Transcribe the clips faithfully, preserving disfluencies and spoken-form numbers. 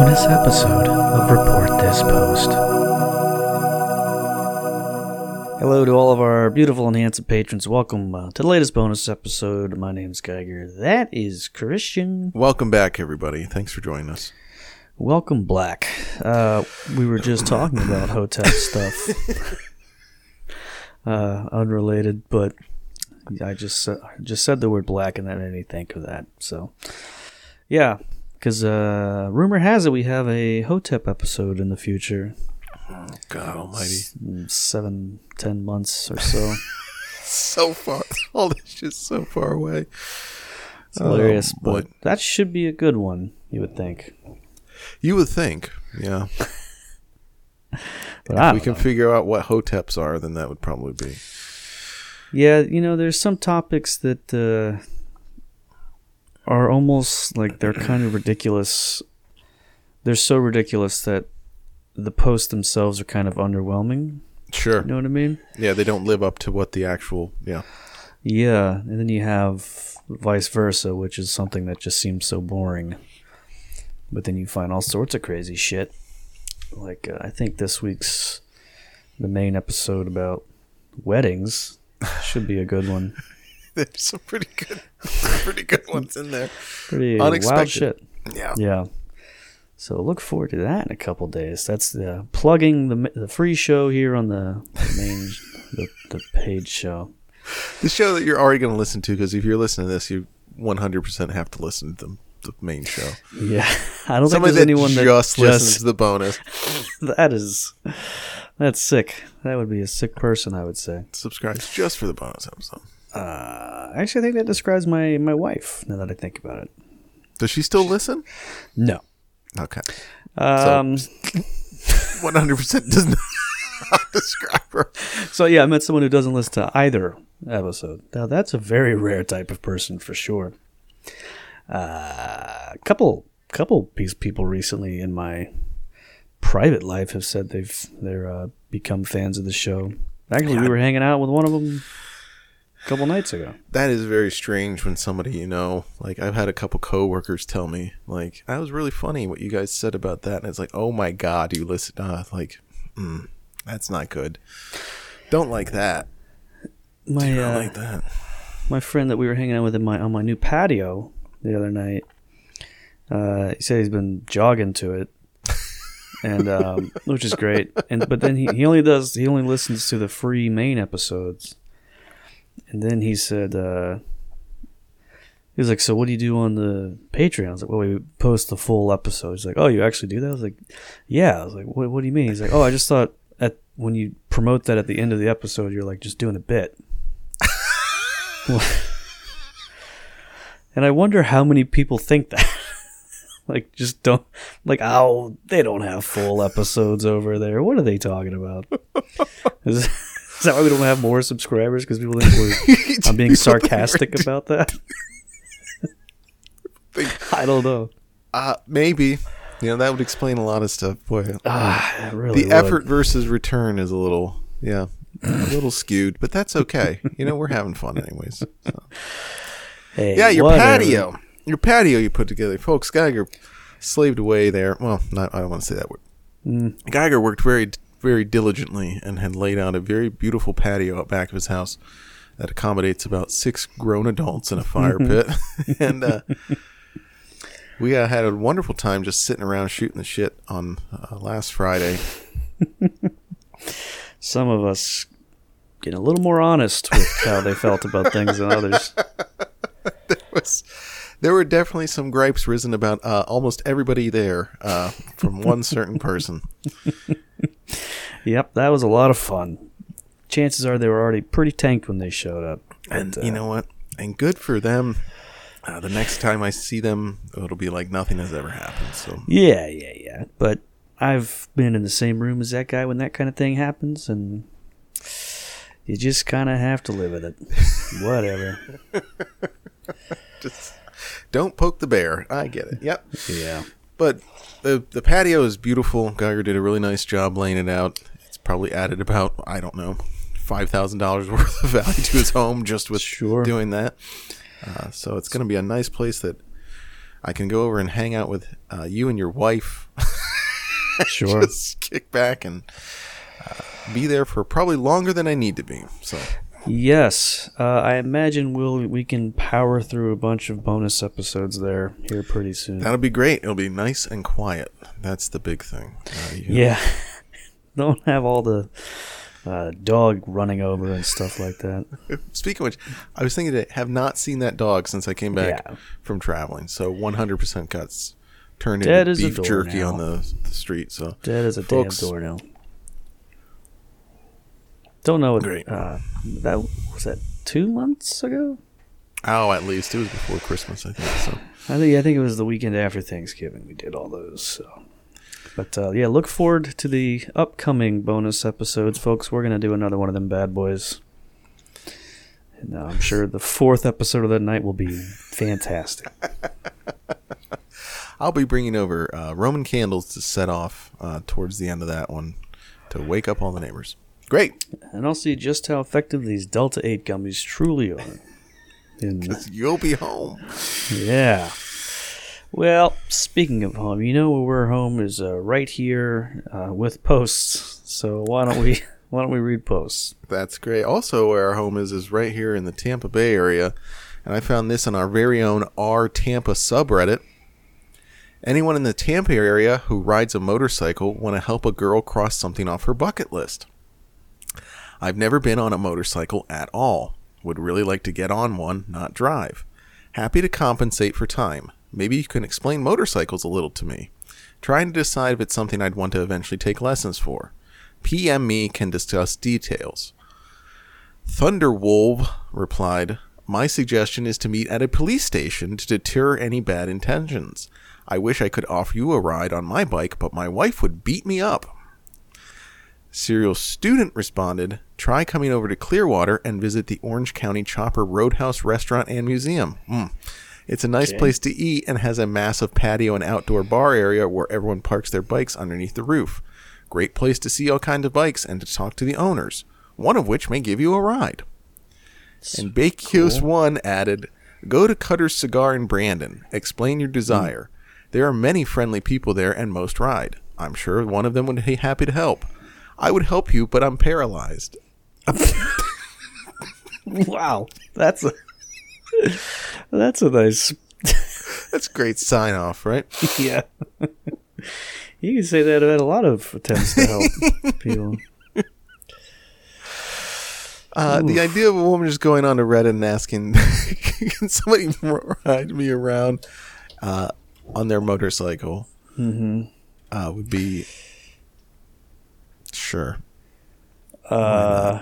this episode of Report This Post. Hello to all of our beautiful and handsome patrons. Welcome uh, to the latest bonus episode. My name's Geiger. That is Christian. Welcome back, everybody. Thanks for joining us. Welcome, Black. Uh, we were just talking about Hotep stuff. uh, unrelated, but I just uh, just said the word black and that made me think of that. So, yeah, because uh, rumor has it we have a Hotep episode in the future. Oh, God almighty. S- seven, ten months or so. So far. All this just so far away. It's hilarious, Um, but that should be a good one, you would think. You would think, yeah. But I If we don't can know. figure out what Hoteps are, then that would probably be. Yeah, you know, there's some topics that uh, are almost like they're kind of ridiculous. They're so ridiculous that the posts themselves are kind of underwhelming. Sure. You know what I mean? Yeah, they don't live up to what the actual, yeah. Yeah, and then you have vice versa, which is something that just seems so boring. But then you find all sorts of crazy shit. Like, uh, I think this week's, the main episode about weddings should be a good one. There's some pretty good, pretty good ones in there. Pretty wild Unexpected. shit. Yeah. Yeah. So look forward to that in a couple days. That's the plugging the the free show here on the, the main the, the paid show. The show that you're already going to listen to, because if you're listening to this, you one hundred percent have to listen to the, the main show. Yeah, I don't Somebody think there's that anyone that just just listens to the bonus. that is that's sick. That would be a sick person, I would say. Subscribes just for the bonus episode. Uh, actually, I think that describes my my wife. Now that I think about it, Does she still listen? no. Okay. Um. one hundred percent does not describe her. So yeah, I met someone who doesn't listen to either episode. Now that's a very rare type of person for sure. A uh, couple couple piece people recently in my private life have said they've they're uh, become fans of the show. Actually, Yeah. we were hanging out with one of them a couple nights ago. That is very strange when somebody, you know, like I've had a couple coworkers tell me, like, that was really funny what you guys said about that. And it's like, oh my God, you listen. Uh, like, mm, that's not good. Don't like that. My Do not uh, like that. my friend that we were hanging out with in my on my new patio the other night, uh, he said he's been jogging to it, and um, which is great. And but then he, he only does he only listens to the free main episodes. And then he said, uh, he was like, "So what do you do on the Patreon?" I was like, "Well, we post the full episode." He's like, "Oh, you actually do that?" I was like, "Yeah." I was like, "What? What do you mean?" He's like, "Oh, I just thought at when you promote that at the end of the episode, you're like just doing a bit." And I wonder how many people think that. Like, just don't, like, oh, they don't have full episodes over there. What are they talking about? Is, is that why we don't have more subscribers? Because people think we're, I'm being sarcastic about that? I don't know. Uh, maybe. You know, that would explain a lot of stuff. Boy, Ah, it really the would. effort versus return is a little, yeah, a little skewed, but that's okay. You know, we're having fun anyways. So. Hey, Yeah, your whatever. patio. Your patio you put together. Folks, Geiger slaved away there. Well, not, I don't want to say that word. Mm. Geiger worked very, very diligently and had laid out a very beautiful patio out back of his house that accommodates about six grown adults in a fire pit. and uh, we uh, had a wonderful time just sitting around shooting the shit on uh, last Friday. Some of us getting a little more honest with how they felt about things than others. there was there were definitely some gripes risen about uh, almost everybody there uh, from one certain person. Yep, that was a lot of fun. Chances are they were already pretty tanked when they showed up. And But, uh, you know what? And good for them. Uh, the next time I see them, it'll be like nothing has ever happened. So Yeah, yeah, yeah. But I've been in the same room as that guy when that kind of thing happens, and you just kind of have to live with it. Whatever. just don't poke the bear. I get it. Yep. Yeah. But the the patio is beautiful. Geiger did a really nice job laying it out. It's probably added about, I don't know, five thousand dollars worth of value to his home just with Sure. doing that. Uh, so it's going to be a nice place that I can go over and hang out with uh, you and your wife. Sure. Just kick back and uh, be there for probably longer than I need to be. So. Yes, uh, I imagine we'll we can power through a bunch of bonus episodes there here pretty soon. That'll be great. It'll be nice and quiet. That's the big thing. Uh, you yeah, don't have all the uh, dog running over and stuff like that. Speaking of which, I was thinking that I have not seen that dog since I came back Yeah. from traveling. So one hundred percent cuts turned Dead into as a beef door jerky now. on the, the street. So Dead as a folks, damn door now. Don't know what Great. uh, that was that two months ago. Oh, at least it was before Christmas, I think. So I think I think it was the weekend after Thanksgiving we did all those. So, but uh, yeah, look forward to the upcoming bonus episodes, folks. We're gonna do another one of them bad boys, and uh, I'm sure the fourth episode of that night will be fantastic. I'll be bringing over uh, Roman candles to set off uh, towards the end of that one to wake up all the neighbors. Great. And I'll see just how effective these Delta eight gummies truly are. In, You'll be home. yeah. Well, speaking of home, you know where we're home is uh, right here uh, with posts. So why don't we why don't we read posts? That's great. Also, where our home is is right here in the Tampa Bay area, and I found this on our very own R Tampa subreddit. Anyone in the Tampa area who rides a motorcycle want to help a girl cross something off her bucket list. I've never been on a motorcycle at all. Would really like to get on one, not drive. Happy to compensate for time. Maybe you can explain motorcycles a little to me. Trying to decide if it's something I'd want to eventually take lessons for. P M me, can discuss details. Thunderwolf replied, my suggestion is to meet at a police station to deter any bad intentions. I wish I could offer you a ride on my bike, but my wife would beat me up. Serial Student responded, try coming over to Clearwater and visit the Orange County Chopper Roadhouse Restaurant and Museum. Mm. It's a nice Okay. place to eat and has a massive patio and outdoor bar area where everyone parks their bikes underneath the roof. Great place to see all kinds of bikes and to talk to the owners, one of which may give you a ride. And Bakios one added, go to Cutter's Cigar in Brandon. Explain your desire. Mm. There are many friendly people there and most ride. I'm sure one of them would be happy to help. I would help you, but I'm paralyzed. Wow, that's a that's a nice. That's a great sign off, right? Yeah, you can say that about a lot of attempts to help people. Uh, the idea of a woman just going on to Reddit and asking, can somebody ride me around uh, on their motorcycle Mm-hmm. uh, would be... Sure. Uh,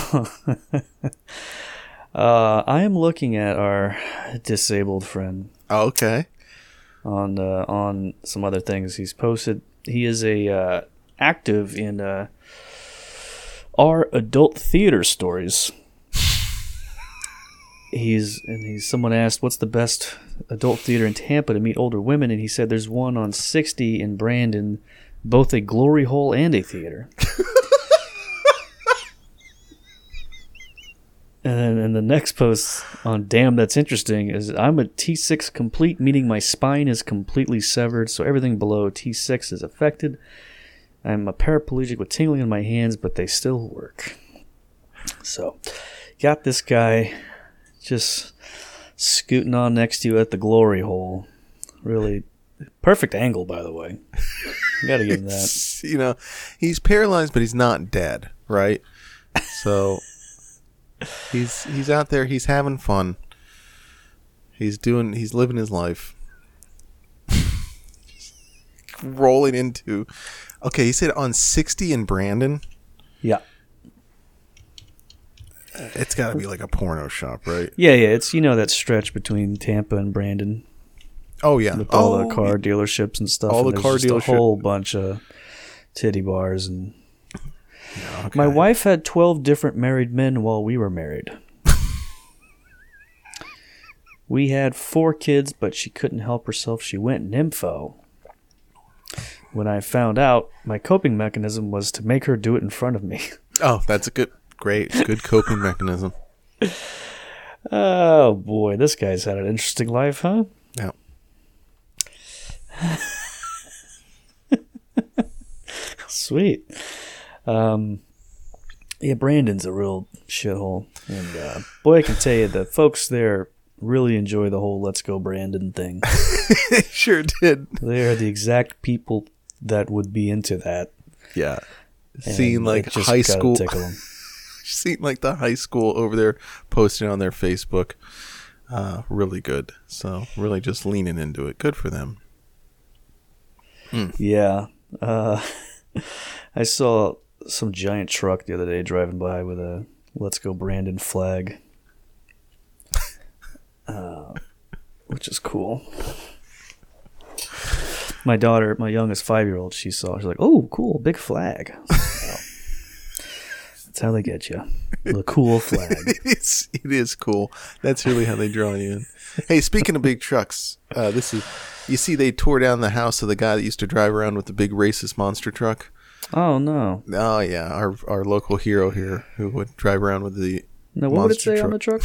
uh, I am looking at our disabled friend Oh, okay. on uh, on some other things he's posted. He is a uh, active in uh, our adult theater stories. He's and he's someone asked what's the best adult theater in Tampa to meet older women, and he said there's one on sixty in Brandon, both a glory hole and a theater. And then and the next post on Damn That's Interesting is I'm a T six complete, meaning my spine is completely severed, so everything below T six is affected. I'm a paraplegic with tingling in my hands, but they still work. So, got this guy just scooting on next to you at the glory hole. Really perfect angle, by the way. Gotta give him that. You know, he's paralyzed, but he's not dead, right? So... He's he's out there. He's having fun. He's doing. He's living his life. Rolling into. Okay, he said on sixty in Brandon. Yeah. It's got to be like a porno shop, right? Yeah, yeah. It's, you know, that stretch between Tampa and Brandon. Oh yeah, With all oh, the car yeah. dealerships and stuff. All and the there's car just dealership- a whole bunch of titty bars. And Yeah, okay. my wife had twelve different married men while we were married. We had four kids, but she couldn't help herself. She went nympho. When I found out, my coping mechanism was to make her do it in front of me. Oh, that's a good, great, good coping mechanism. Oh boy, this guy's had an interesting life, huh? Yeah. Sweet. Um, yeah, Brandon's a real shithole. And uh, boy, I can tell you, the folks there really enjoy the whole Let's Go Brandon thing. They sure did. They are the exact people that would be into that. Yeah. And Seeing like it just high gotta school. tickle 'em. Seeing like the high school over there posting on their Facebook. Uh, really good. So really just leaning into it. Good for them. Mm. Yeah. Uh, I saw some giant truck the other day driving by with a Let's Go Brandon flag. Uh, which is cool. My daughter, my youngest five-year-old, she saw. She's like, "Oh, cool, big flag." I was like, "Wow." That's how they get you. The cool flag. It's, it is cool. That's really how they draw you in. Hey, speaking of big trucks, uh, this is you see they tore down the house of the guy that used to drive around with the big racist monster truck. Oh no! Oh yeah, our our local hero here who would drive around with the No, what would it say monster on the truck?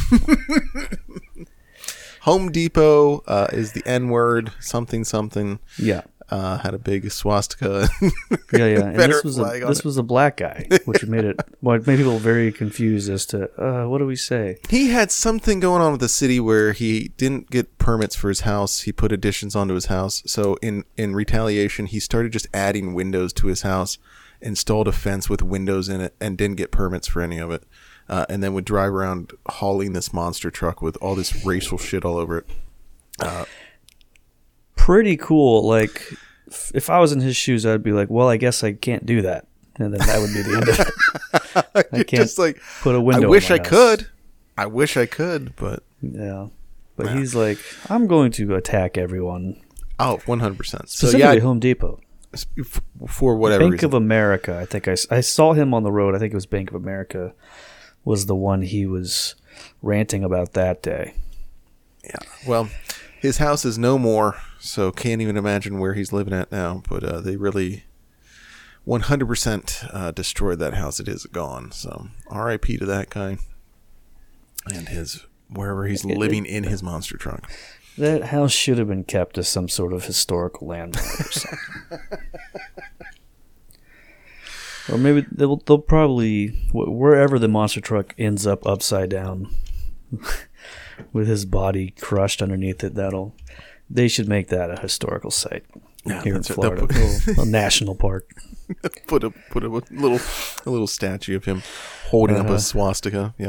Home Depot uh, is the N word, something something. Yeah, Uh, had a big swastika. yeah, yeah. And this was a flag on this it. was a black guy, which made it well, it made people very confused as to uh, what do we say? He had something going on with the city where he didn't get permits for his house. He put additions onto his house. So in, in retaliation, he started just adding windows to his house, installed a fence with windows in it, and didn't get permits for any of it. Uh, and then would drive around hauling this monster truck with all this racial shit all over it. Uh, Pretty cool. Like, f- if I was in his shoes, I'd be like, well, I guess I can't do that. And then that would be the end of it. I You're can't just like, put a window I wish in I my house. could. I wish I could, but Yeah. But Yeah. he's like, I'm going to attack everyone. oh, one hundred percent. So Specifically yeah, Home Depot. f- for whatever Bank reason. of America. I think I, s- I saw him on the road. I think it was Bank of America was the one he was ranting about that day. Yeah. Well, his house is no more, so can't even imagine where he's living at now. But uh, they really one hundred percent uh, destroyed that house. It is gone. So R I P to that guy and his wherever he's It- living in his monster truck. That house should have been kept as some sort of historical landmark or something. Or maybe they'll, they'll probably, wh- wherever the monster truck ends up upside down with his body crushed underneath it, that'll, they should make that a historical site Yeah, here in that's right. Florida. They'll A, little- a national park. Put a put a little a little statue of him holding up Uh-huh. a swastika. Yeah.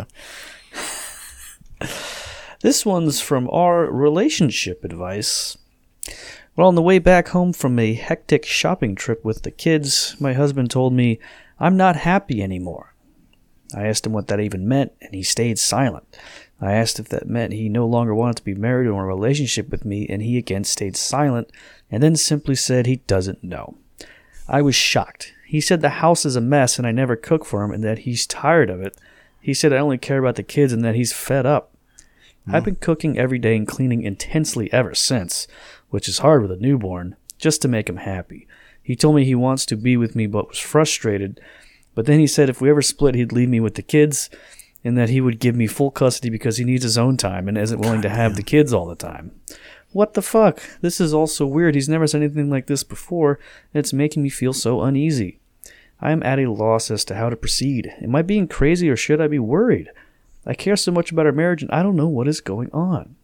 This one's from our relationship advice. Well, on the way back home from a hectic shopping trip with the kids, my husband told me, I'm not happy anymore. I asked him what that even meant, and he stayed silent. I asked if that meant he no longer wanted to be married or in a relationship with me, and he again stayed silent, and then simply said he doesn't know. I was shocked. He said the house is a mess and I never cook for him and that he's tired of it. He said I only care about the kids and that he's fed up. I've been cooking every day and cleaning intensely ever since, which is hard with a newborn, just to make him happy. He told me he wants to be with me but was frustrated, but then he said if we ever split he'd leave me with the kids and that he would give me full custody because he needs his own time and isn't willing to have the kids all the time. What the fuck? This is all so weird. He's never said anything like this before, and it's making me feel so uneasy. I am at a loss as to how to proceed. Am I being crazy or should I be worried? I care so much about our marriage and I don't know what is going on.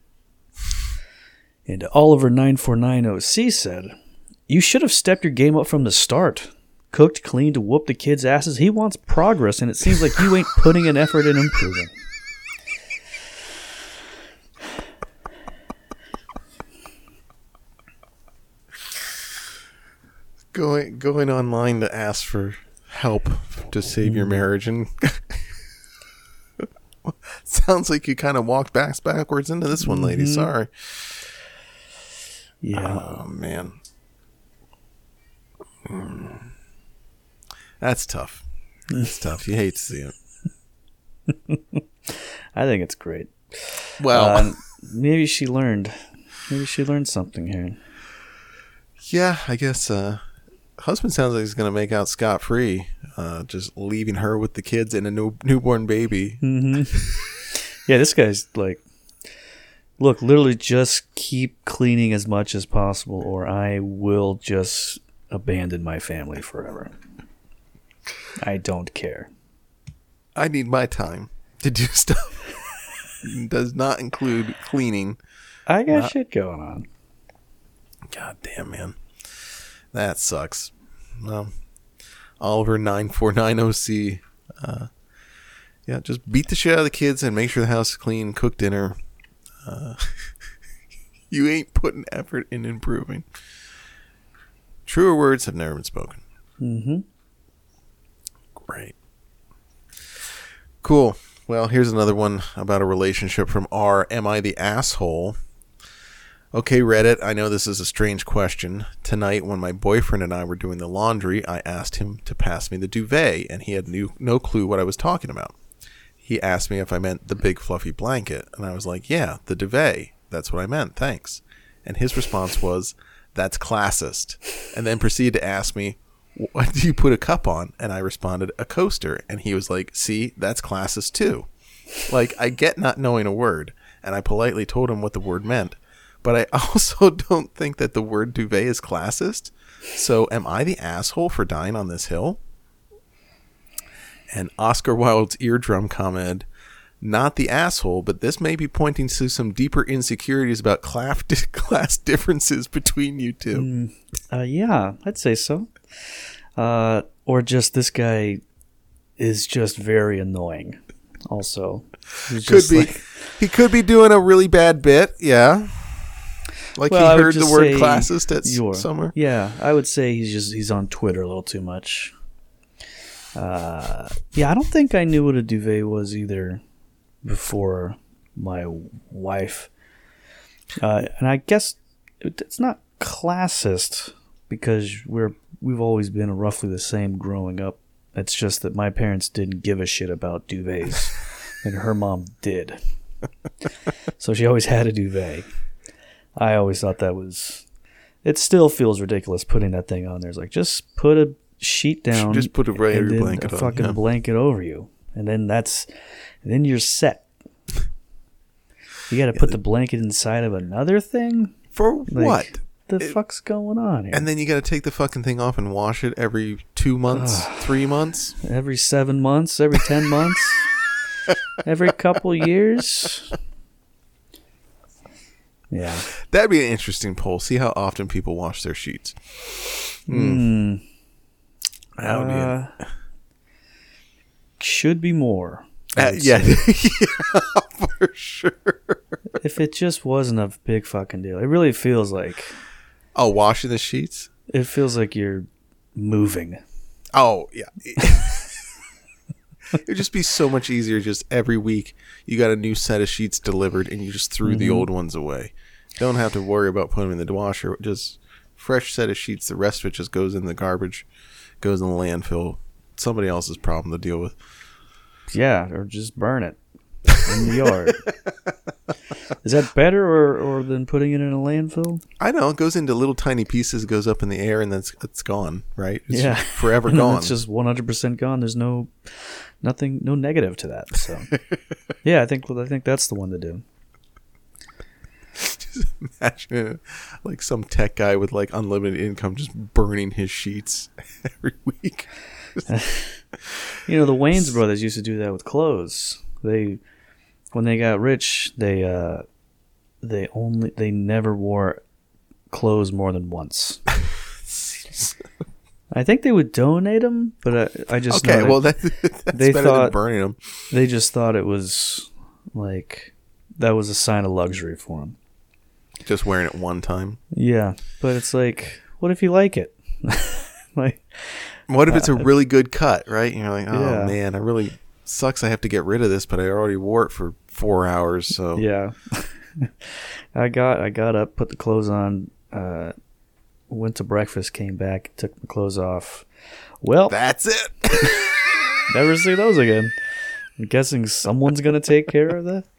And Oliver nine four nine O C said, you should have stepped your game up from the start. Cooked, cleaned, to whoop the kids' asses. He wants progress and it seems like you ain't putting an effort in improving. Going going online to ask for help to save your marriage and sounds like you kind of walked back backwards into this one, lady. Mhm. Sorry. Yeah. Oh man. Mm. That's tough. That's tough. You hate to see it. I think it's great. Well, Uh, maybe she learned. Maybe she learned something here. yeah, I guess uh husband sounds like he's going to make out scot-free, uh, just leaving her with the kids and a new, newborn baby. Mm-hmm. Yeah, this guy's like, Look, literally just keep cleaning as much as possible, or I will just abandon my family forever. I don't care. I need my time to do stuff. It does not include cleaning. I got not- shit going on. God damn, man. That sucks. Well, Oliver nine four nine O C. Uh, yeah, just beat the shit out of the kids and make sure the house is clean, cook dinner. Uh, you ain't putting effort in improving. Truer words have never been spoken. Mm-hmm. Great. Cool. Well, here's another one about a relationship from R. Am I the asshole? Okay, Reddit, I know this is a strange question. Tonight, when my boyfriend and I were doing the laundry, I asked him to pass me the duvet, and he had new, no clue what I was talking about. He asked me if I meant the big fluffy blanket, and I was like, yeah, the duvet. That's what I meant, thanks. And his response was, that's classist. And then proceeded to ask me, what do you put a cup on? And I responded, a coaster. And he was like, see, that's classist too. Like, I get not knowing a word, and I politely told him what the word meant. But I also don't think that the word duvet is classist. So am I the asshole for dying on this hill? And Oscar Wilde's eardrum commented, not the asshole, but this may be pointing to some deeper insecurities about class differences between you two. Mm, uh, yeah, I'd say so. Uh, or just this guy is just very annoying. Also, He's could be. Like, he could be doing a really bad bit. Yeah. Like well, he heard the word classist at you're, somewhere. Yeah, I would say he's just he's on Twitter a little too much. Uh, yeah, I don't think I knew what a duvet was either before my wife. Uh, and I guess it's not classist because we're we've always been roughly the same growing up. It's just that my parents didn't give a shit about duvets, and her mom did. So she always had a duvet. I always thought that was... It still feels ridiculous putting that thing on there. It's like, just put a sheet down. Just put a regular and blanket a on. fucking Yeah. blanket over you. And then that's... And then you're set. You got to put the blanket inside of another thing? For Like, what? The It- fuck's going on here? And then you got to take the fucking thing off and wash it every two months, three months. Every seven months? Every ten months? Every couple years? Yeah. That'd be an interesting poll. See how often people wash their sheets. Mm. That would be Uh, should be more. I Uh, would yeah, say. yeah, for sure. If it just wasn't a big fucking deal. It really feels like Oh, washing the sheets? it feels like you're moving. Oh, yeah. It'd just be so much easier just every week you got a new set of sheets delivered and you just threw mm-hmm. the old ones away. Don't have to worry about putting them in the washer. Just fresh set of sheets. The rest of it just goes in the garbage, goes in the landfill. Somebody else's problem to deal with. Yeah, or just burn it in the yard. Is that better or, or than putting it in a landfill? I know. It goes into little tiny pieces, goes up in the air, and then it's, it's gone, right? It's yeah. forever and gone. It's just one hundred percent gone. There's no nothing, no negative to that. So, yeah, I think I think that's the one to do. Just imagine it, like some tech guy with like unlimited income just burning his sheets every week. You know, the Wayans brothers used to do that with clothes. They, when they got rich, they uh, they only they never wore clothes more than once. I think they would donate them, but I, I just okay. know Well, that, that's they better thought, than burning them. They just thought it was like that was a sign of luxury for them. Just wearing it one time. Yeah, but it's like, what if you like it? Like, what if it's a really good cut, right? And you're like, oh yeah. man, I really sucks. I have to get rid of this, but I already wore it for four hours. So yeah, I got I got up, put the clothes on, uh, went to breakfast, came back, took my clothes off. Well, that's it. Never see those again. I'm guessing someone's gonna take care of that.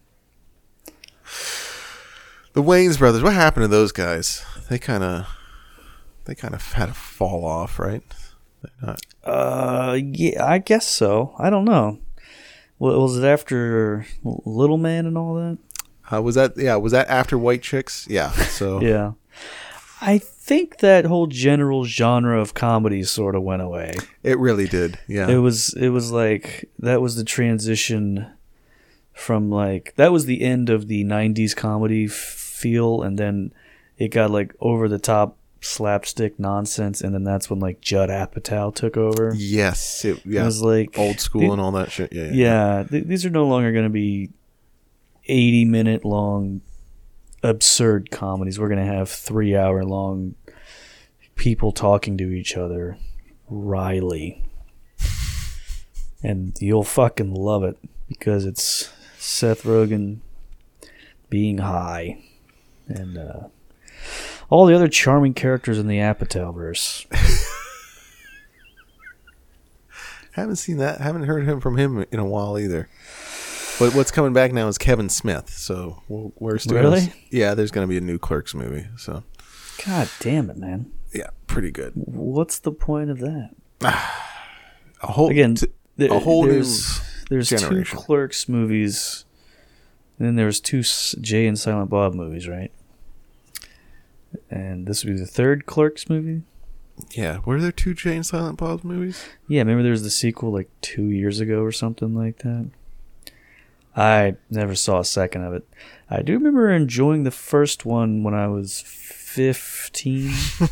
The Wayans brothers, what happened to those guys? They kind of, they kind of had a fall off, right? Not... Uh, yeah, I guess so. I don't know. What was it after Little Man and all that? Uh, was that yeah? Was that after White Chicks? Yeah. So Yeah. I think that whole general genre of comedy sort of went away. it really did. Yeah. It was it was like that was the transition from like that was the end of the nineties comedy f- feel, and then it got like over the top slapstick nonsense, and then that's when like Judd Apatow took over. yes. It, yeah. It was like old school the- and all that shit. Yeah. Yeah. Yeah, th- these are no longer going to be eighty minute long absurd comedies. We're going to have three hour long people talking to each other. Riley. And you'll fucking love it because it's Seth Rogen being high and uh, all the other charming characters in the Apatowverse. Haven't seen that. Haven't heard him from him in a while either. But what's coming back now is Kevin Smith. So we'll, we're still Really? Yeah, there's going to be a new Clerks movie. So God damn it, man. yeah, pretty good. What's the point of that? A whole Again, t- th- a whole there's, there's two generation. Clerks movies, and then there's two S- Jay and Silent Bob movies, right? And this would be the third Clerks movie. yeah. Were there two Jay and Silent Bob movies? Yeah, remember there was the sequel like two years ago or something like that. I never saw a second of it. I do remember enjoying the first one when I was fifteen,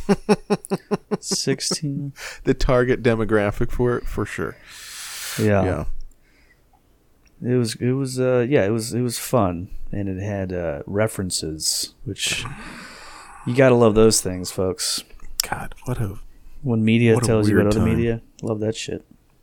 sixteen. The target demographic for it, for sure. Yeah. Yeah. It was it was uh yeah, it was it was fun, and it had uh references, which you got to love those things, folks. God, what a When media What a tells you weird about other time. media, love that shit.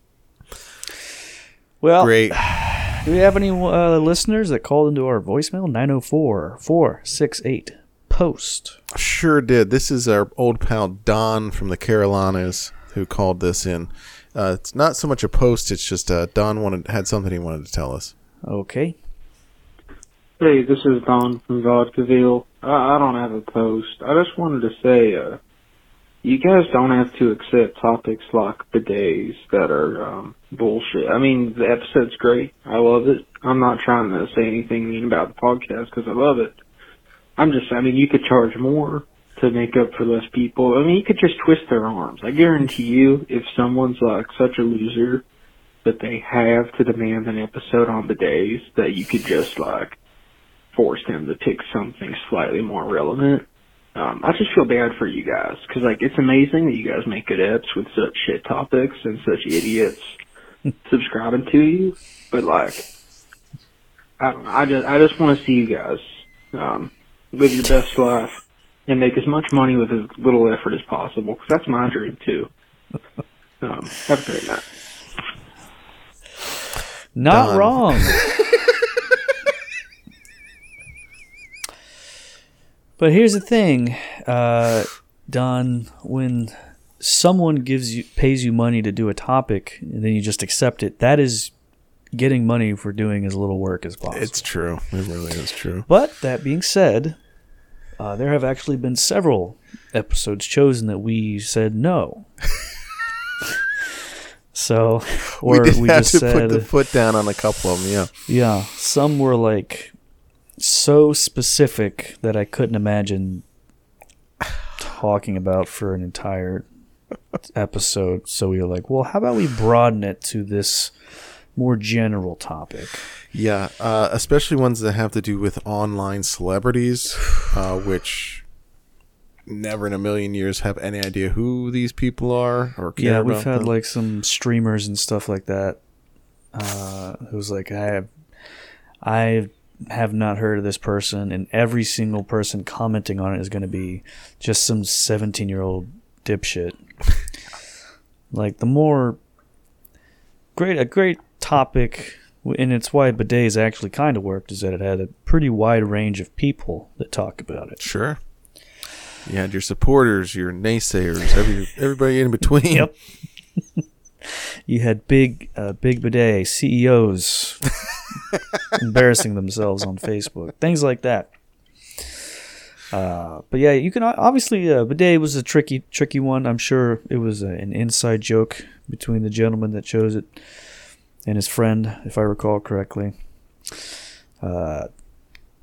Well, great. do we have any uh, listeners that called into our voicemail? nine oh four, four six eight, post. Sure did. This is our old pal Don from the Carolinas who called this in. Uh, it's not so much a post. It's just uh, Don wanted had something he wanted to tell us. Okay. Hey, this is Don from Vaudeville. I, I don't have a post. I just wanted to say, uh, you guys don't have to accept topics like bidets that are um, bullshit. I mean, the episode's great. I love it. I'm not trying to say anything mean about the podcast because I love it. I'm just, I mean, you could charge more to make up for less people. I mean, you could just twist their arms. I guarantee you, if someone's like such a loser that they have to demand an episode on bidets, that you could just like force them to pick something slightly more relevant. Um, I just feel bad for you guys because, like, it's amazing that you guys make good eps with such shit topics and such idiots subscribing to you. But like, I don't know. I just I just want to see you guys um, live your best life and make as much money with as little effort as possible because that's my dream too. Um, have a great night. Not Don. wrong. But here's the thing, uh, Don, when someone gives you pays you money to do a topic and then you just accept it, that is getting money for doing as little work as possible. It's true. It really is true. But that being said, uh, there have actually been several episodes chosen that we said no. So, or we did we have just to said, put the foot down on a couple of them. Yeah. yeah, some were like so specific that I couldn't imagine talking about for an entire episode. So we were like, well, how about we broaden it to this more general topic? Yeah, uh, especially ones that have to do with online celebrities, uh, which never in a million years have any idea who these people are or care Yeah, about we've had them. like some streamers and stuff like that. Uh, who's like, I have, I have not heard of this person, and every single person commenting on it is going to be just some seventeen-year-old dipshit. Like the more great, a great topic, and it's why bidets actually kind of worked, is that it had a pretty wide range of people that talk about it. Sure. You had your supporters, your naysayers, every everybody in between. Yep. You had big, uh, big bidet C E Os embarrassing themselves on Facebook, things like that. Uh, but yeah, you can obviously uh, bidet was a tricky, tricky one. I'm sure it was a, an inside joke between the gentleman that chose it and his friend, if I recall correctly. Uh,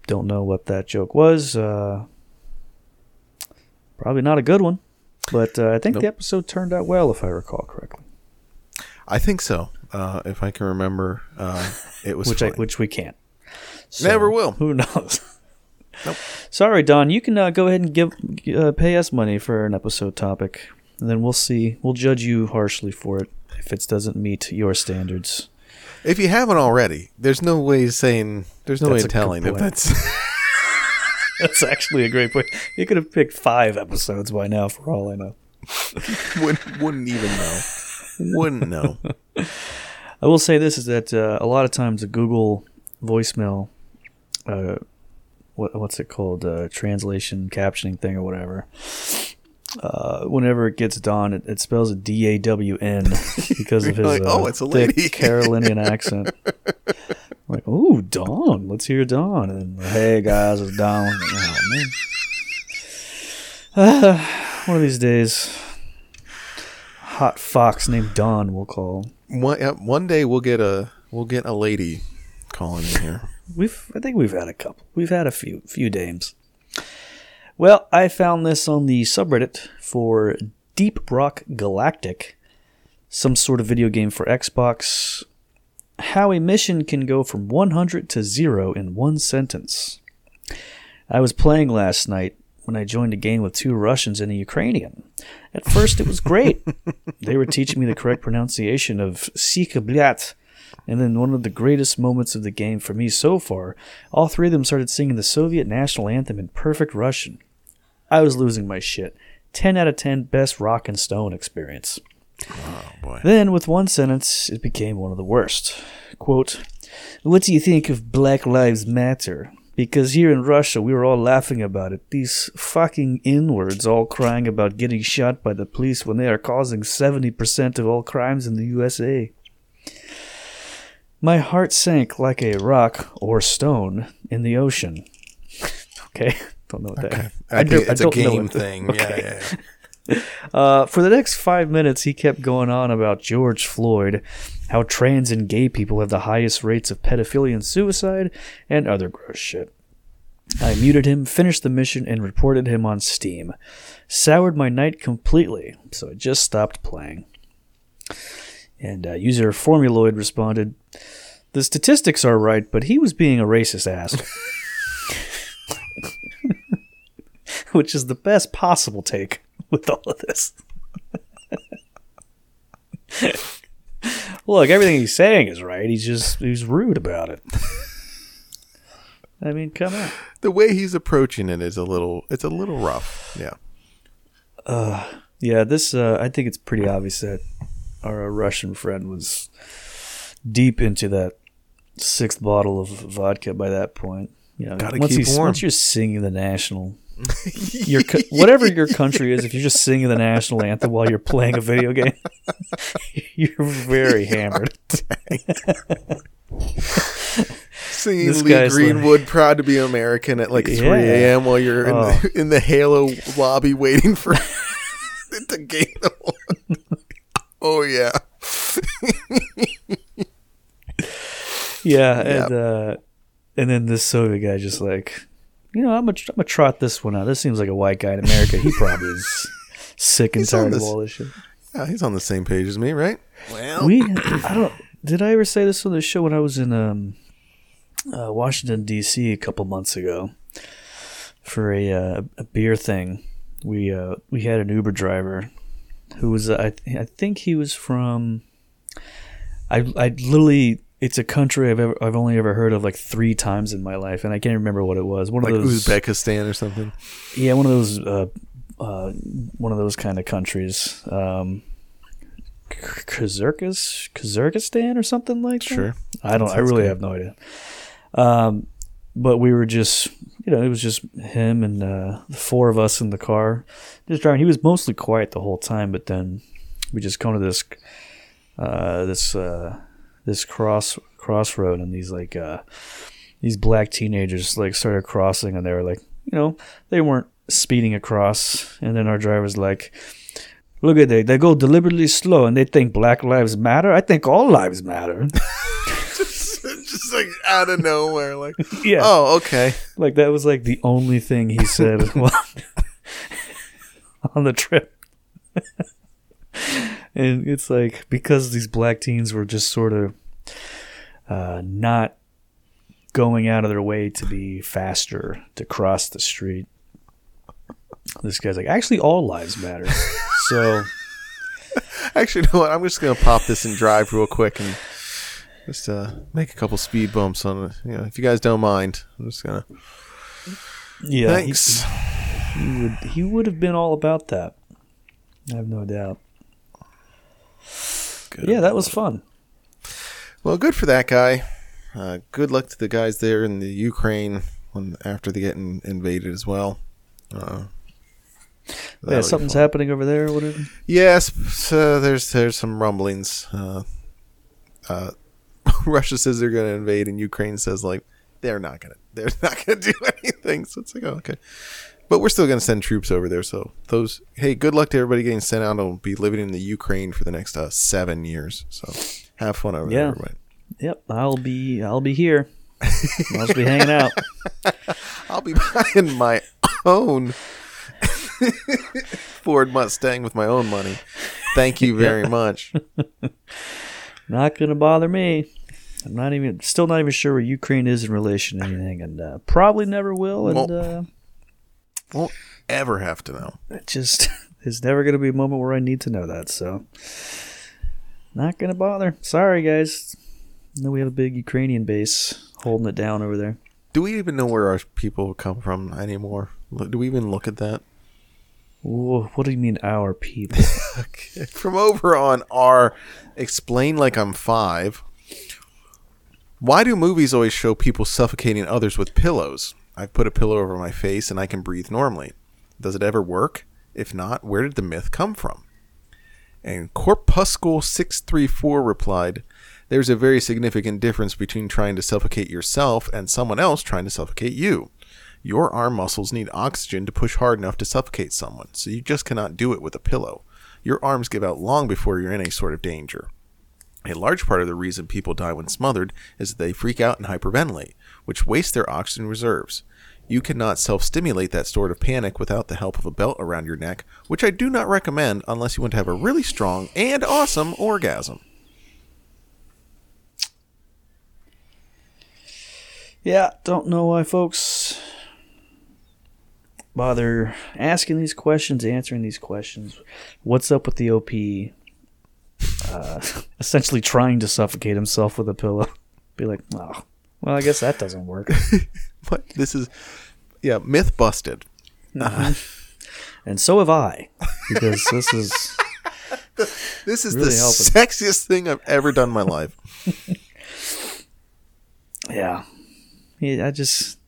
don't know what that joke was. Uh, probably not a good one. But uh, I think nope. the episode turned out well, if I recall correctly. I think so. Uh, if I can remember, uh, it was which I, which we can't. So, never will. Who knows? Nope. Sorry, Don. You can uh, go ahead and give uh, pay us money for an episode topic, and then we'll see. We'll judge you harshly for it if it doesn't meet your standards. If you haven't already, there's no way saying. There's no that's way of telling if that's. That's actually a great point. You could have picked five episodes by now, for all I know. wouldn't, wouldn't even know. Wouldn't know. I will say this is that uh, a lot of times the Google voicemail, uh, what what's it called, uh, translation captioning thing or whatever. Uh, whenever it gets Don, it, it spells it D A W N because of his like, uh, oh, it's a lady. thick Carolinian accent. Like, ooh, Don, let's hear Don. And hey, guys, it's Don. Oh, man. Uh, one of these days, hot fox named Don we'll call. One, uh, one day we'll get a we'll get a lady calling in here. We've I think we've had a couple. We've had a few few dames. Well, I found this on the subreddit for Deep Rock Galactic, some sort of video game for Xbox. How a mission can go from one hundred to zero in one sentence. I was playing last night when I joined a game with two Russians and a Ukrainian. At first, it was great. They were teaching me the correct pronunciation of Sika Blyat. And then one of the greatest moments of the game for me so far, all three of them started singing the Soviet national anthem in perfect Russian. I was losing my shit. ten out of ten best rock and stone experience. Oh, boy. Then, with one sentence, it became one of the worst. Quote, what do you think of Black Lives Matter? Because here in Russia, we were all laughing about it. These fucking N-words all crying about getting shot by the police when they are causing seventy percent of all crimes in the U S A. My heart sank like a rock or stone in the ocean. Okay, don't know what that okay. is. I, I think do, it's I a game thing. Okay. Yeah, yeah, yeah. Uh, for the next five minutes, he kept going on about George Floyd, how trans and gay people have the highest rates of pedophilia and suicide, and other gross shit. I muted him, finished the mission, and reported him on Steam. Soured my night completely, so I just stopped playing. And uh, user Formuloid responded, the statistics are right, but he was being a racist ass. Which is the best possible take with all of this. Look, everything he's saying is right. He's just he's rude about it. I mean, come on. The way he's approaching it is a little it's a little rough. Yeah. Uh yeah, this uh I think it's pretty obvious that our uh, Russian friend was deep into that sixth bottle of vodka by that point. You know, Gotta once keep warm. Once you're singing the national your whatever your country is, if you're just singing the national anthem while you're playing a video game, you're very hammered. Singing Lee Greenwood, like, "Proud to be American" at like three a.m. while you're in, oh. the, in the Halo lobby waiting for the game to launch. Oh yeah, yeah, and uh, and then this Soviet guy just like, you know, I'm gonna I'm gonna trot this one out. This seems like a white guy in America. He probably is sick and tired of all this shit. Yeah, he's on the same page as me, right? Well, we I don't. Did I ever say this on the show when I was in um, uh, Washington D C a couple months ago for a uh, a beer thing? We uh, we had an Uber driver who was uh, I th- I think he was from I I literally. It's a country I've ever, I've only ever heard of like three times in my life, and I can't remember what it was. One like of those Uzbekistan or something. Yeah, one of those, uh, uh, one of those kind of countries. Um, Kyrgyz, Kyrgyzstan or something like that. Sure, I don't. I really good. have no idea. Um, but we were just, you know, it was just him and uh, the four of us in the car, just driving. He was mostly quiet the whole time, but then we just come to this, uh, this. Uh, this cross crossroad, and these like uh these black teenagers like started crossing, and they were like, you know, they weren't speeding across, and then our driver's like, look at they they go deliberately slow and they think Black Lives Matter. I think all lives matter. just, just Just like out of nowhere, like, Yeah. oh, okay. Like that was like the only thing he said while- on the trip. And it's like because these black teens were just sort of uh, not going out of their way to be faster to cross the street. This guy's like, actually, all lives matter. So, Actually, you know what? I'm just gonna pop this and drive real quick and just uh, make a couple speed bumps on it. You know, if you guys don't mind, I'm just gonna. yeah, Thanks. He, he would he would have been all about that. I have no doubt. Good. Yeah, that was fun. Well, good for that guy. Uh, good luck to the guys there in the Ukraine when after they get in, invaded as well. Uh, Yeah, something's happening over there. What? Are, Yes, so there's there's some rumblings. Uh, uh, Russia says they're going to invade, and Ukraine says like they're not going to. They're not going to do anything. So it's like, oh, okay, but we're still going to send troops over there. So those, hey, good luck to everybody getting sent out. I'll be living in the Ukraine for the next uh, seven years. So have fun over Yeah. there, everybody. Yep, I'll be I'll be here. I'll just be hanging out. I'll be buying my own Ford Mustang with my own money. Thank you very Yeah. much. Not gonna bother me. I'm not even still not even sure where Ukraine is in relation to anything, and uh, probably never will. And Won't- uh, Won't ever have to know. it just there's never gonna be a moment where I need to know that. So, not gonna bother. Sorry, guys. I know we have a big Ukrainian base holding it down over there. Do we even know where our people come from anymore? Do we even look at that? Whoa, what do you mean, our people? Okay. From over on our Explain Like I'm Five. Why do movies always show people suffocating others with pillows? I've put a pillow over my face and I can breathe normally. Does it ever work? If not, where did the myth come from? And Corpuscle six three four replied, there's a very significant difference between trying to suffocate yourself and someone else trying to suffocate you. Your arm muscles need oxygen to push hard enough to suffocate someone, so you just cannot do it with a pillow. Your arms give out long before you're in any sort of danger. A large part of the reason people die when smothered is that they freak out and hyperventilate, which wastes their oxygen reserves. You cannot self-stimulate that sort of panic without the help of a belt around your neck, which I do not recommend unless you want to have a really strong and awesome orgasm. Yeah, don't know why folks bother asking these questions, answering these questions. What's up with the O P uh, essentially trying to suffocate himself with a pillow? Be like, oh, well, I guess that doesn't work. But this is, yeah, myth busted. Uh, and so have I, because this is This is really the helping. sexiest thing I've ever done in my life. Yeah. Yeah, I just...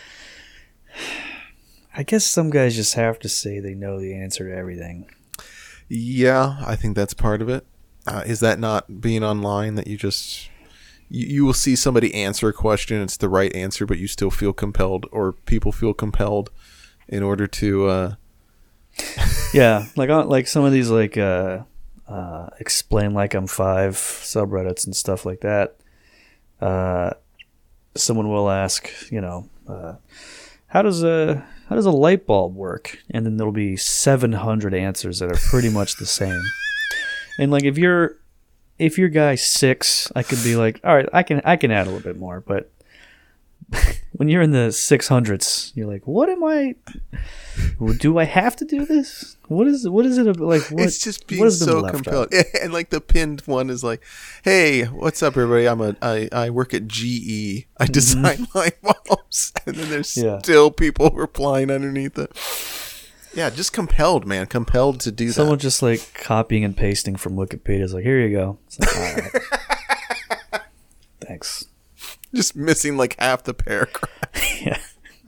I guess some guys just have to say they know the answer to everything. Yeah, I think that's part of it. Uh, is that not being online that you just... You, you will see somebody answer a question, it's the right answer, but you still feel compelled, or people feel compelled in order to... Uh, Yeah, like on, like some of these like uh, uh, explain like I'm five subreddits and stuff like that. Uh, someone will ask, you know, uh, how does a how does a light bulb work? And then there'll be seven hundred answers that are pretty much the same. And like if you're if your guy's six, I could be like, all right, I can I can add a little bit more, but when you're in the six hundreds, you're like, what am I? Do I have to do this? What is what is it about, like? What, it's just being what has been so left compelled. out? And like the pinned one is like, "Hey, what's up, everybody? I'm a I, I work at G E. I design light bulbs." And then there's Yeah. still people replying underneath it. Yeah, just compelled, man. Compelled to do Someone that. just like copying and pasting from Wikipedia is like, here you go. It's like, all right. Thanks. Just missing like half the paragraph. Yeah.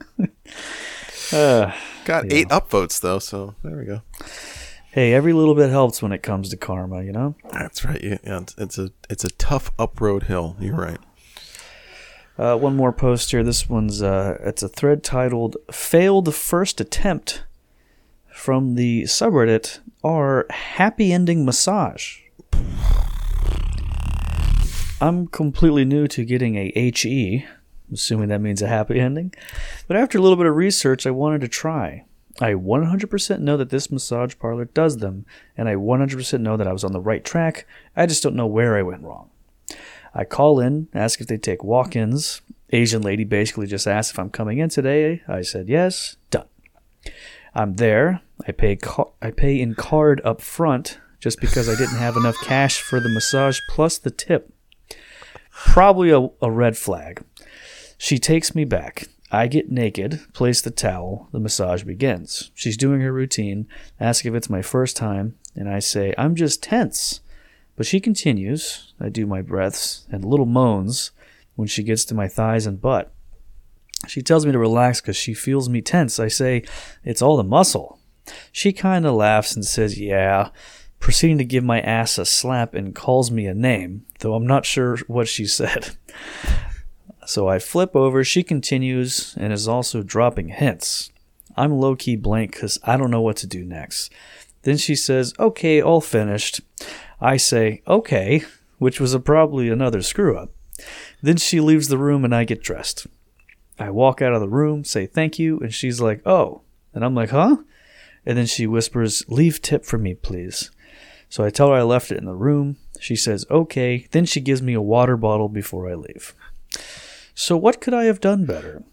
uh, Got Yeah. eight upvotes though, so there we go. hey, every little bit helps when it comes to karma, you know? That's right. Yeah, yeah, it's, it's a it's a tough uproad hill. You're right. Uh, one more post here. This one's uh, it's a thread titled "Failed First Attempt" from the subreddit r Happy Ending Massage. I'm completely new to getting a H E, assuming that means a happy ending. But after a little bit of research, I wanted to try. I one hundred percent know that this massage parlor does them, and I one hundred percent know that I was on the right track. I just don't know where I went wrong. I call in, ask if they take walk-ins. Asian lady basically just asked if I'm coming in today. I said yes. Done. I'm there. I pay ca- I pay in card up front just because I didn't have enough cash for the massage plus the tip. Probably a, a red flag. She takes me back. I get naked, place the towel, the massage begins. She's doing her routine, asks if it's my first time, and I say, I'm just tense. But she continues. I do my breaths and little moans when she gets to my thighs and butt. She tells me to relax because she feels me tense. I say, it's all the muscle. She kind of laughs and says, yeah, proceeding to give my ass a slap and calls me a name, though I'm not sure what she said. So I flip over, she continues, and is also dropping hints. I'm low-key blank because I don't know what to do next. Then she says, okay, all finished. I say, okay, which was a, probably another screw-up. Then she leaves the room and I get dressed. I walk out of the room, say thank you, and she's like, oh. And I'm like, huh? And then she whispers, leave tip for me, please. So I tell her I left it in the room. She says, okay. Then she gives me a water bottle before I leave. So what could I have done better?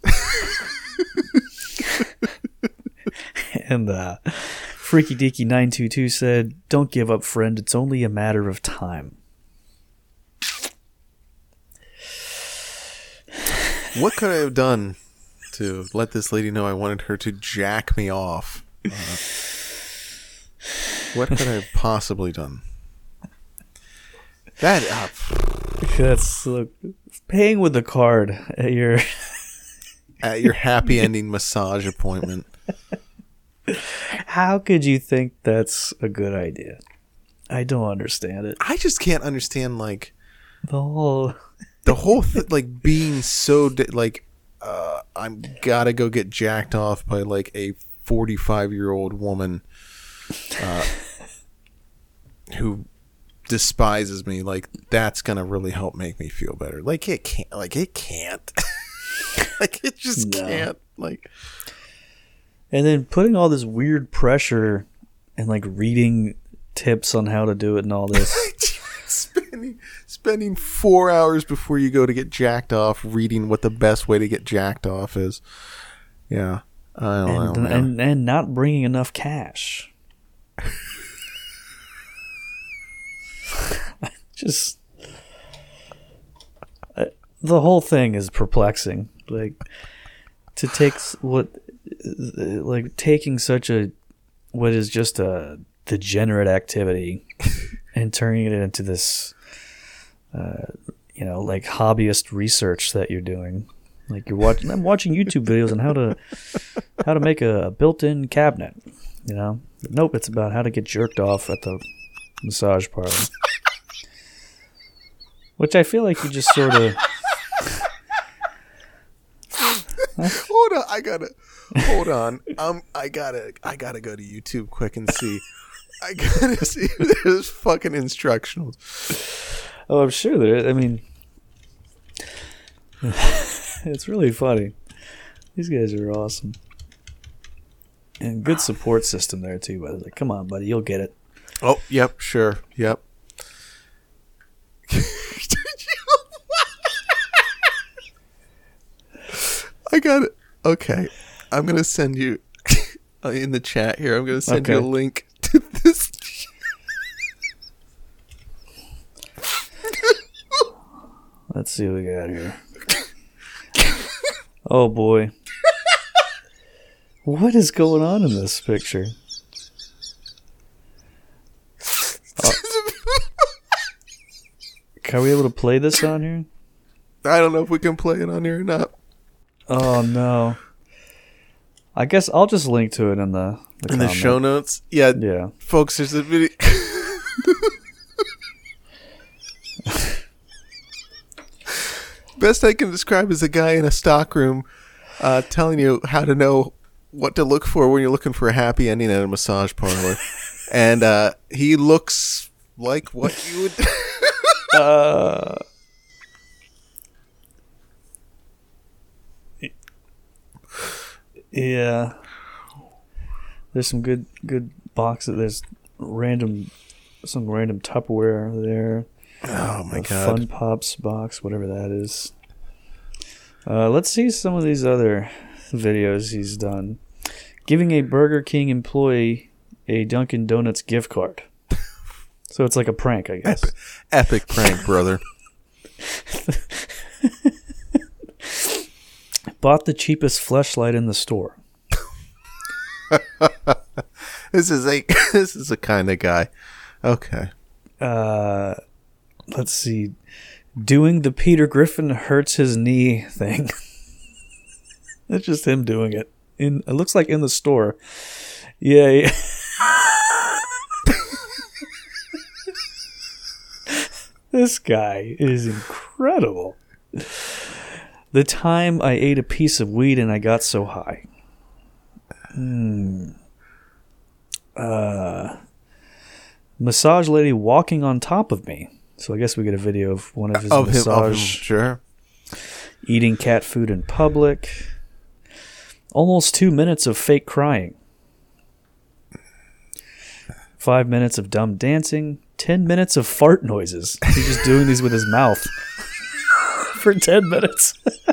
And uh, Freaky Deaky nine two two said, don't give up, friend. It's only a matter of time. What could I have done to let this lady know I wanted her to jack me off? Uh, what could I have possibly done? That uh, That's look, paying with the card at your at your happy ending massage appointment. How could you think that's a good idea? I don't understand it. I just can't understand like The whole the whole thing, like being so di- like uh, I'm gotta go get jacked off by like a forty-five year old woman uh, who despises me. Like that's gonna really help make me feel better. Like it can't. Like it can't. Like it just No. can't. Like and then putting all this weird pressure and like reading tips on how to do it and all this. spending spending four hours before you go to get jacked off reading what the best way to get jacked off is. Yeah, I don't and, know. man. and and not bringing enough cash. Just uh, the whole thing is perplexing. Like to take s- what, uh, like taking such a what is just a degenerate activity and turning it into this, uh, you know, like hobbyist research that you're doing. Like you're watching, I'm watching YouTube videos on how to how to make a built-in cabinet. You know, but nope, it's about how to get jerked off at the massage parlor. Which I feel like you just sort of. Hold on, I gotta hold on. Um, I gotta, I gotta go to YouTube quick and see. I gotta see if there's fucking instructionals. Oh, I'm sure there is. I mean, it's really funny. These guys are awesome. And good support system there, too, by the way. Come on, buddy. You'll get it. Oh, yep, sure, yep. I got it. Okay, I'm gonna send you in the chat here. I'm gonna send Okay. you a link to this. Let's see what we got here. Oh, boy. What is going on in this picture? Are we able to play this on here? I don't know if we can play it on here or not. Oh, no. I guess I'll just link to it in the, the In the comment. show notes, yeah, Yeah. folks. There's a video. Best I can describe is a guy in a stockroom uh, telling you how to know what to look for when you're looking for a happy ending at a massage parlor, and uh, he looks like what you would. Uh, Yeah. There's some good good boxes. There's random, some random Tupperware there. Oh my A god! Fun Pops box, whatever that is. Uh, let's see some of these other videos he's done. Giving a Burger King employee a Dunkin' Donuts gift card. So it's like a prank, I guess. Epic, epic prank, brother. Bought the cheapest fleshlight in the store. This is a this is a kind of guy. Okay. Uh, let's see. Doing the Peter Griffin hurts his knee thing. It's just him doing it. In it looks like in the store. Yeah. yeah. This guy is incredible. The time I ate a piece of weed and I got so high. Hmm. Uh, massage lady walking on top of me. So I guess we get a video of one of his Of him, massage. of him, sure. Eating cat food in public. Almost two minutes of fake crying. Five minutes of dumb dancing. Ten minutes of fart noises. He's just doing these with his mouth for ten minutes.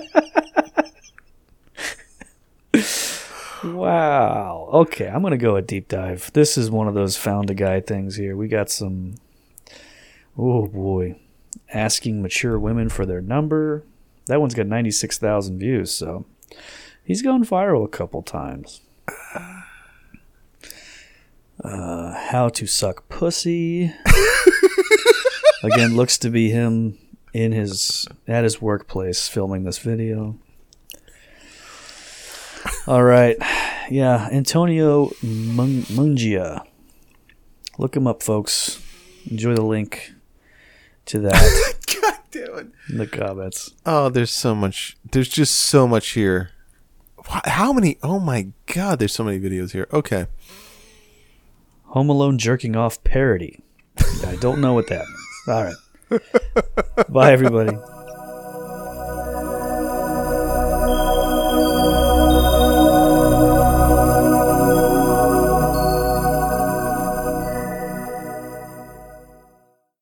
Wow. Okay, I'm going to go a deep dive. This is one of those found a guy things here. We got some, oh boy, asking mature women for their number. That one's got ninety-six thousand views, so he's gone viral a couple times. Uh, how to suck pussy. Again, looks to be him in his at his workplace filming this video. All right. Yeah, Antonio Mung- Mungia. Look him up, folks. Enjoy the link to that God damn it. in the comments. Oh, there's so much. There's just so much here. Wha- How many? Oh my god, there's so many videos here. Okay. Home Alone jerking off parody. I don't know what that means. All right. Bye, everybody.